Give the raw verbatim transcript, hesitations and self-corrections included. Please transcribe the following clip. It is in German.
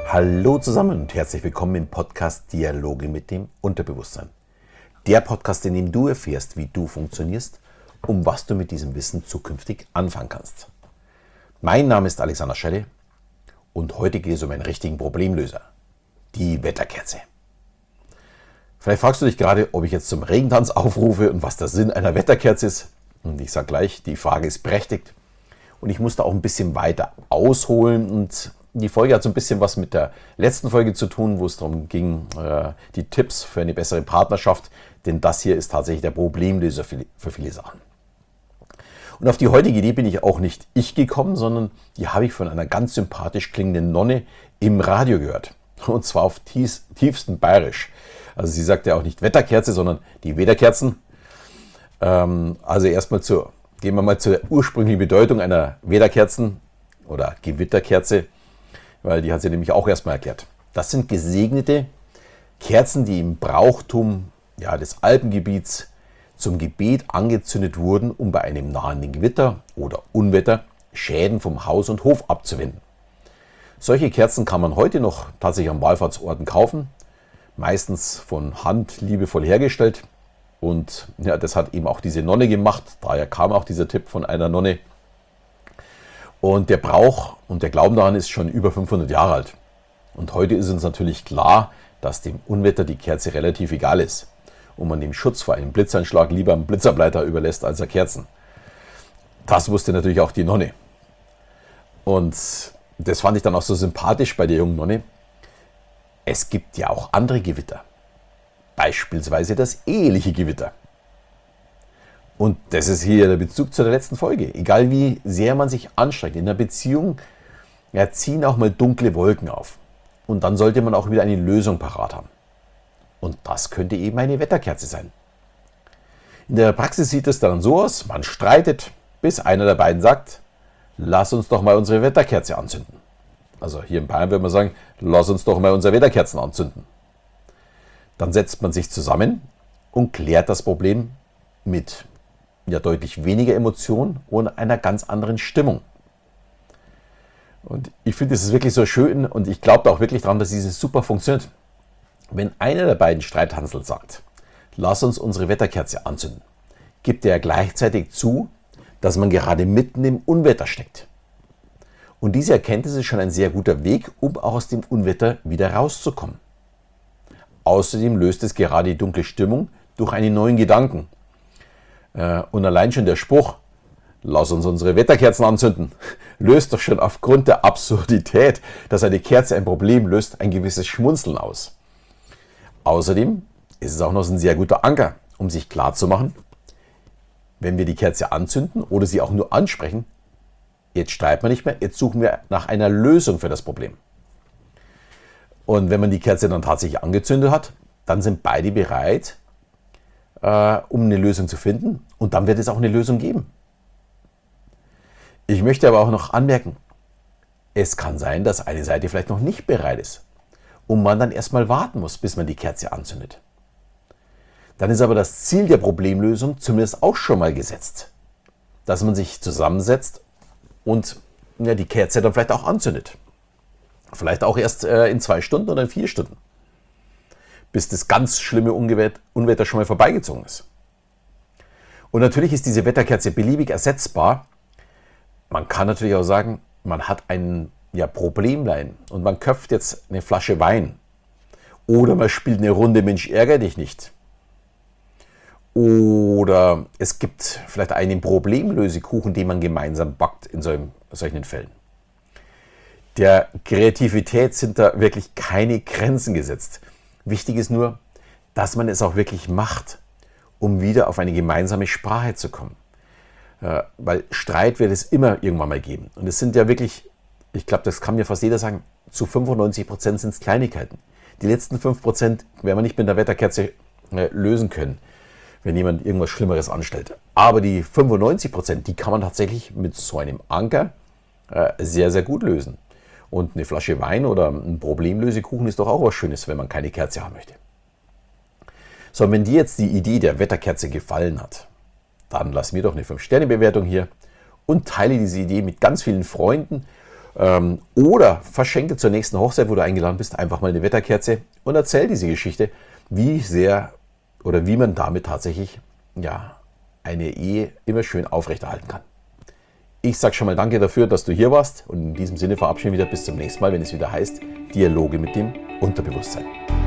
Hallo zusammen und herzlich willkommen im Podcast Dialoge mit dem Unterbewusstsein. Der Podcast, in dem du erfährst, wie du funktionierst und was du mit diesem Wissen zukünftig anfangen kannst. Mein Name ist Alexander Schelle und heute geht es um einen richtigen Problemlöser, die Wetterkerze. Vielleicht fragst du dich gerade, ob ich jetzt zum Regentanz aufrufe und was der Sinn einer Wetterkerze ist. Und ich sage gleich, die Frage ist berechtigt und ich muss da auch ein bisschen weiter ausholen. Und die Folge hat so ein bisschen was mit der letzten Folge zu tun, wo es darum ging, äh, die Tipps für eine bessere Partnerschaft. Denn das hier ist tatsächlich der Problemlöser für, für viele Sachen. Und auf die heutige Idee bin ich auch nicht ich gekommen, sondern die habe ich von einer ganz sympathisch klingenden Nonne im Radio gehört. Und zwar auf tiefst, tiefsten Bayerisch. Also sie sagt ja auch nicht Wetterkerze, sondern die Wetterkerzen. Ähm, also erstmal zur, gehen wir mal zur ursprünglichen Bedeutung einer Wetterkerzen oder Gewitterkerze, weil die hat sie nämlich auch erstmal erklärt. Das sind gesegnete Kerzen, die im Brauchtum ja, des Alpengebiets zum Gebet angezündet wurden, um bei einem nahenden Gewitter oder Unwetter Schäden vom Haus und Hof abzuwenden. Solche Kerzen kann man heute noch tatsächlich an Wallfahrtsorten kaufen, meistens von Hand liebevoll hergestellt. Und ja, das hat eben auch diese Nonne gemacht, daher kam auch dieser Tipp von einer Nonne. Und der Brauch und der Glauben daran ist schon über fünfhundert Jahre alt. Und heute ist uns natürlich klar, dass dem Unwetter die Kerze relativ egal ist und man dem Schutz vor einem Blitzeinschlag lieber einen Blitzableiter überlässt als eine Kerzen. Das wusste natürlich auch die Nonne. Und das fand ich dann auch so sympathisch bei der jungen Nonne. Es gibt ja auch andere Gewitter, beispielsweise das eheliche Gewitter. Und das ist hier der Bezug zu der letzten Folge. Egal wie sehr man sich anstrengt, in einer Beziehung ja, ziehen auch mal dunkle Wolken auf. Und dann sollte man auch wieder eine Lösung parat haben. Und das könnte eben eine Wetterkerze sein. In der Praxis sieht es dann so aus, man streitet, bis einer der beiden sagt, lass uns doch mal unsere Wetterkerze anzünden. Also hier in Bayern würde man sagen, lass uns doch mal unsere Wetterkerzen anzünden. Dann setzt man sich zusammen und klärt das Problem mit ja, deutlich weniger Emotion und einer ganz anderen Stimmung. Und ich finde, das ist wirklich so schön und ich glaube auch wirklich daran, dass dieses super funktioniert. Wenn einer der beiden Streithansel sagt, lass uns unsere Wetterkerze anzünden, gibt er gleichzeitig zu, dass man gerade mitten im Unwetter steckt. Und diese Erkenntnis ist schon ein sehr guter Weg, um auch aus dem Unwetter wieder rauszukommen. Außerdem löst es gerade die dunkle Stimmung durch einen neuen Gedanken. Und allein schon der Spruch, lass uns unsere Wetterkerzen anzünden, löst doch schon aufgrund der Absurdität, dass eine Kerze ein Problem löst, ein gewisses Schmunzeln aus. Außerdem ist es auch noch ein sehr guter Anker, um sich klarzumachen, wenn wir die Kerze anzünden oder sie auch nur ansprechen, jetzt streiten wir nicht mehr, jetzt suchen wir nach einer Lösung für das Problem. Und wenn man die Kerze dann tatsächlich angezündet hat, dann sind beide bereit, äh, um eine Lösung zu finden. Und dann wird es auch eine Lösung geben. Ich möchte aber auch noch anmerken, es kann sein, dass eine Seite vielleicht noch nicht bereit ist und man dann erstmal warten muss, bis man die Kerze anzündet. Dann ist aber das Ziel der Problemlösung zumindest auch schon mal gesetzt, dass man sich zusammensetzt und ja, die Kerze dann vielleicht auch anzündet. Vielleicht auch erst äh, in zwei Stunden oder in vier Stunden, bis das ganz schlimme Ungewetter, Unwetter schon mal vorbeigezogen ist. Und natürlich ist diese Wetterkerze beliebig ersetzbar. Man kann natürlich auch sagen, man hat ein ja, Problemlein und man köpft jetzt eine Flasche Wein. Oder man spielt eine Runde Mensch, ärgere dich nicht. Oder es gibt vielleicht einen Problemlösekuchen, den man gemeinsam backt in solchen, solchen Fällen. Der Kreativität sind da wirklich keine Grenzen gesetzt. Wichtig ist nur, dass man es auch wirklich macht, um wieder auf eine gemeinsame Sprache zu kommen. Äh, weil Streit wird es immer irgendwann mal geben. Und es sind ja wirklich, ich glaube, das kann mir fast jeder sagen, zu fünfundneunzig Prozent sind es Kleinigkeiten. Die letzten fünf Prozent werden wir nicht mit der Wetterkerze äh, lösen können, wenn jemand irgendwas Schlimmeres anstellt. Aber die fünfundneunzig Prozent, die kann man tatsächlich mit so einem Anker äh, sehr, sehr gut lösen. Und eine Flasche Wein oder ein Problemlösekuchen ist doch auch was Schönes, wenn man keine Kerze haben möchte. So, und wenn dir jetzt die Idee der Wetterkerze gefallen hat, dann lass mir doch eine fünf Sterne Bewertung hier und teile diese Idee mit ganz vielen Freunden Ähm, oder verschenke zur nächsten Hochzeit, wo du eingeladen bist, einfach mal eine Wetterkerze und erzähl diese Geschichte, wie sehr oder wie man damit tatsächlich ja, eine Ehe immer schön aufrechterhalten kann. Ich sage schon mal danke dafür, dass du hier warst und in diesem Sinne verabschieden wir wieder bis zum nächsten Mal, wenn es wieder heißt Dialoge mit dem Unterbewusstsein.